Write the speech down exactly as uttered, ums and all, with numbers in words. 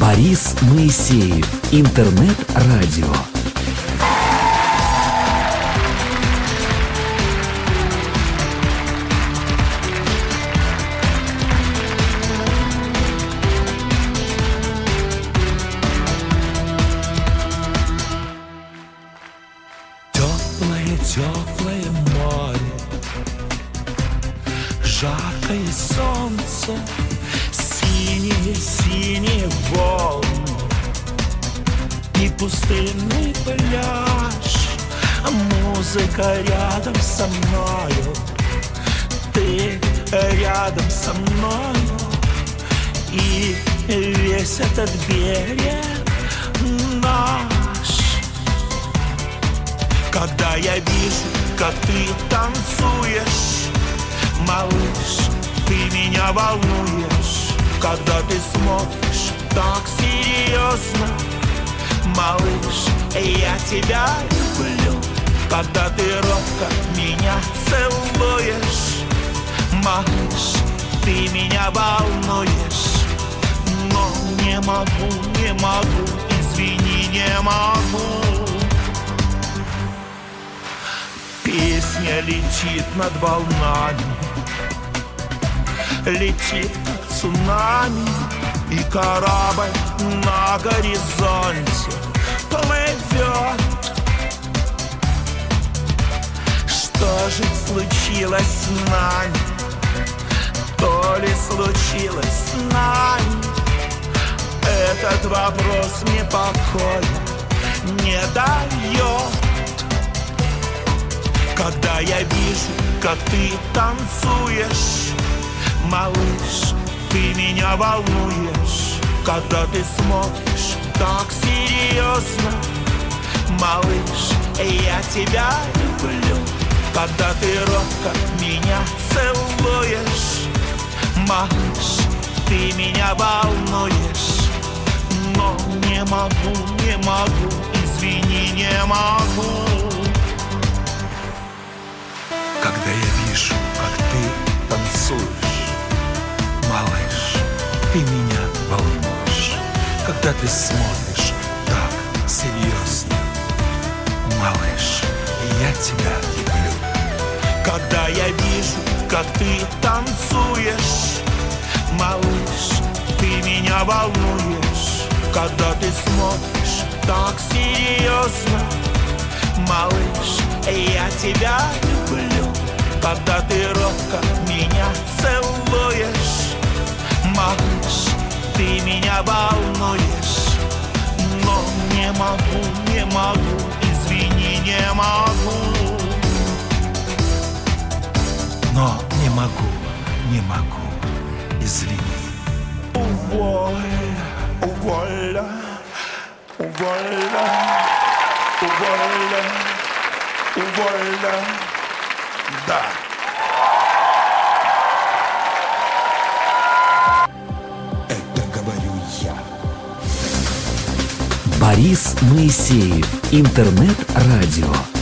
Борис Моисеев. Интернет-радио. Теплое, теплое море, жаркое солнце, синие, синие волны и пустынный пляж. Музыка рядом со мною, ты рядом со мною, и весь этот берег наш. Когда я вижу, как ты танцуешь, малыш, ты меня волнуешь. Когда ты смотришь так серьезно, малыш, я тебя люблю. Когда ты робко меня целуешь, малыш, ты меня волнуешь. Но не могу, не могу, извини, не могу. Песня летит над волнами, летит как цунами, и корабль на горизонте плывет. Что же случилось с нами? То ли случилось с нами? Этот вопрос мне покоя не дает. Когда я вижу, как ты танцуешь, малыш, ты меня волнуешь. Когда ты смотришь так серьезно, малыш, я тебя люблю. Когда ты робко меня целуешь, малыш, ты меня волнуешь. Но не могу, не могу, извини, не могу. Когда я вижу, как ты танцуешь, малыш, ты меня волнуешь. Когда ты смотришь так серьезно, малыш, я тебя люблю. Когда я вижу, как ты танцуешь, малыш, ты меня волнуешь. Когда ты смотришь так серьезно, малыш, я тебя люблю. Когда ты робко меня целуешь, малыш, ты меня волнуешь. Но не могу, не могу, извини, не могу. Но не могу, не могу, извини. Уволь, уволь, уволь, уволь, уволь. Да. Это говорю я. Борис Моисеев. Интернет-радио.